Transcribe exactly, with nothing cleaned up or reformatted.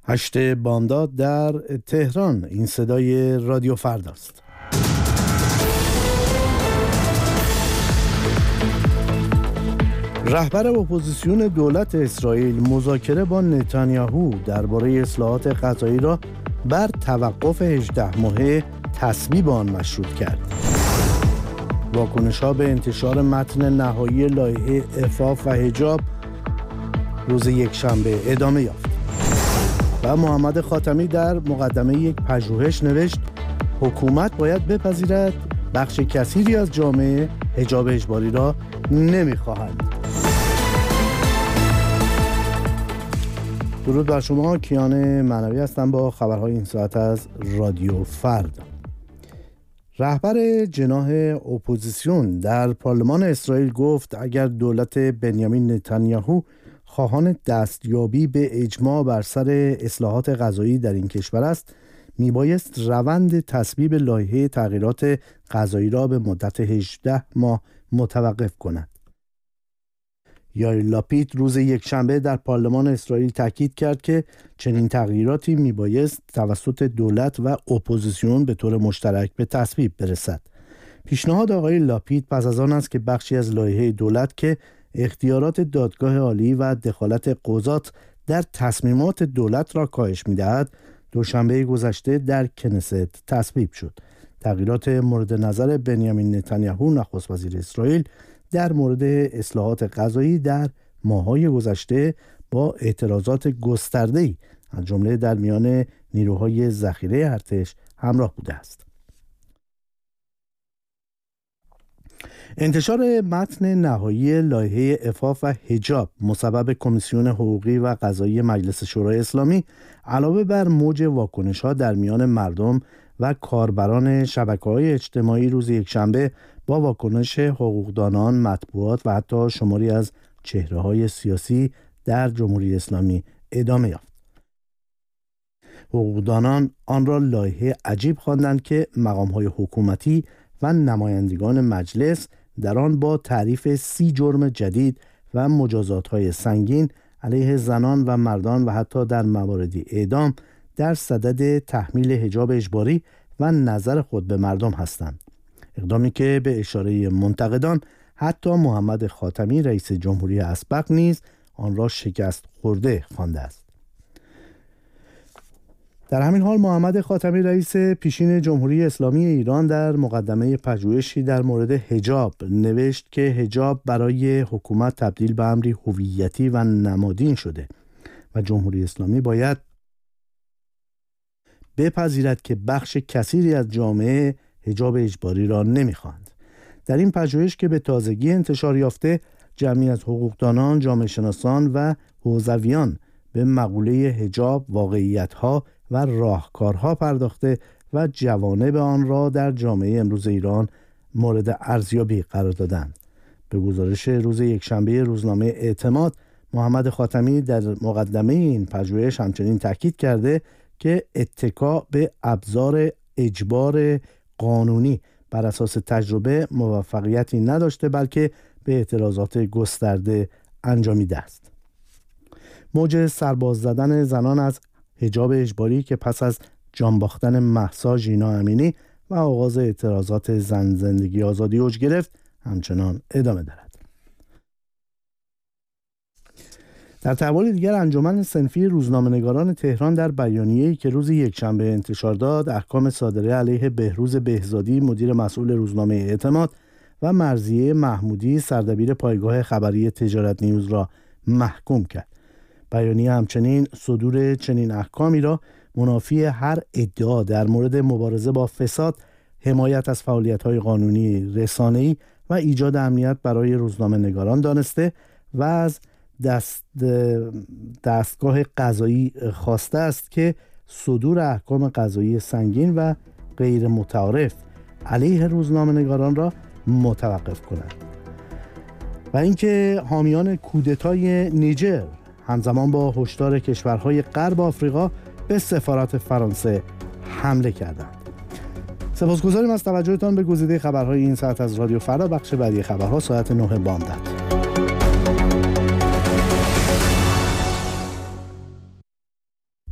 هشت بامداد در تهران. این صدای رادیو فرداست. رهبر اپوزیسیون دولت اسرائیل مذاکره با نتانیاهو درباره اصلاحات قضایی را بر توقف هجده ماهه تصویب آن مشروط کرد. واکنش‌ها به انتشار متن نهایی لایحه عفاف و حجاب روز یکشنبه ادامه یافت. و محمد خاتمی در مقدمه یک پژوهش نوشت حکومت باید بپذیرد بخش کثیری از جامعه حجاب اجباری را نمی‌خواهند. درود بر شما، کیان معنوی هستم با خبرهای این ساعت از رادیو فردا. رهبر جناح اپوزیسیون در پارلمان اسرائیل گفت اگر دولت بنیامین نتانیاهو خواهان دستیابی به اجماع بر سر اصلاحات قضایی در این کشور است، میبایست روند تصویب لایحه تغییرات قضایی را به مدت هجده ماه متوقف کند. یائیر لاپید روز یکشنبه در پارلمان اسرائیل تاکید کرد که چنین تغییراتی میبایست توسط دولت و اپوزیسیون به طور مشترک به تصویب برسد. پیشنهاد آقای لاپید پس از آن است که بخشی از لایحه دولت که اختیارات دادگاه عالی و دخالت قضات در تصمیمات دولت را کاهش می‌دهد، دوشنبه گذشته در کنست تصویب شد. تغییرات مورد نظر بنیامین نتانیاهو نخست وزیر اسرائیل در مورد اصلاحات قضایی در ماه‌های گذشته با اعتراضات گسترده‌ای از جمله در میان نیروهای ذخیره ارتش همراه بوده است. انتشار متن نهایی لایحه عفاف و حجاب مصوب کمیسیون حقوقی و قضایی مجلس شورای اسلامی علاوه بر موج واکنش‌ها در میان مردم و کاربران شبکه‌های اجتماعی روز یکشنبه با واکنش حقوقدانان، مطبوعات و حتی شماری از چهره‌های سیاسی در جمهوری اسلامی ادامه یافت. حقوقدانان آن را لایحه عجیب خواندند که مقام‌های حکومتی و نمایندگان مجلس در آن با تعریف سی جرم جدید و مجازات‌های سنگین علیه زنان و مردان و حتی در مواردی اعدام در صدد تحمیل حجاب اجباری و نظر خود به مردم هستند. اقدامی که به اشاره منتقدان حتی محمد خاتمی رئیس جمهوری اسبق نیز آن را شکست خورده خوانده است. در همین حال محمد خاتمی رئیس پیشین جمهوری اسلامی ایران در مقدمه پژوهشی در مورد حجاب نوشت که حجاب برای حکومت تبدیل به امری هویتی و نمادین شده و جمهوری اسلامی باید بپذیرد که بخش کثیری از جامعه حجاب اجباری را نمی‌خواهند. در این پژوهش که به تازگی انتشار یافته، جمعی از حقوقدانان، جامعه شناسان و حوزویان به مقوله حجاب، واقعیت‌ها و راهکارها پرداخته و جوانب آن را در جامعه امروز ایران مورد ارزیابی قرار دادند. به گزارش روز یکشنبه روزنامه اعتماد، محمد خاتمی در مقدمه این پژوهش همچنین تاکید کرده که اتکا به ابزار اجبار قانونی بر اساس تجربه موفقیتی نداشته بلکه به اعتراضات گسترده انجامیده است. موج سرباز زدن زنان از حجاب اجباری که پس از جان باختن مهسا ژینا امینی و آغاز اعتراضات زن زندگی آزادی اوج گرفت همچنان ادامه دارد. در تحول دیگر، انجمن صنفی روزنامه‌نگاران تهران در بیانیه‌ای که روز یکشنبه انتشار داد، احکام صادره علیه بهروز بهزادی مدیر مسئول روزنامه اعتماد و مرضیه محمودی سردبیر پایگاه خبری تجارت نیوز را محکوم کرد. بیانیه همچنین صدور چنین احکامی را منافی هر ادعا در مورد مبارزه با فساد، حمایت از فعالیت‌های قانونی رسانه‌ای و ایجاد امنیت برای روزنامه‌نگاران دانسته و از دست دستگاه قضایی خواسته است که صدور احکام قضایی سنگین و غیر متعارف علیه روزنامه‌نگاران را متوقف کند. و اینکه حامیان کودتای نیجر همزمان با هشدار کشورهای غرب آفریقا به سفارت فرانسه حمله کردند. سپاسگزاریم از توجهتان به گزیده خبرهای این ساعت از رادیو فردا. بخش بعدی خبرها ساعت نه بامداد.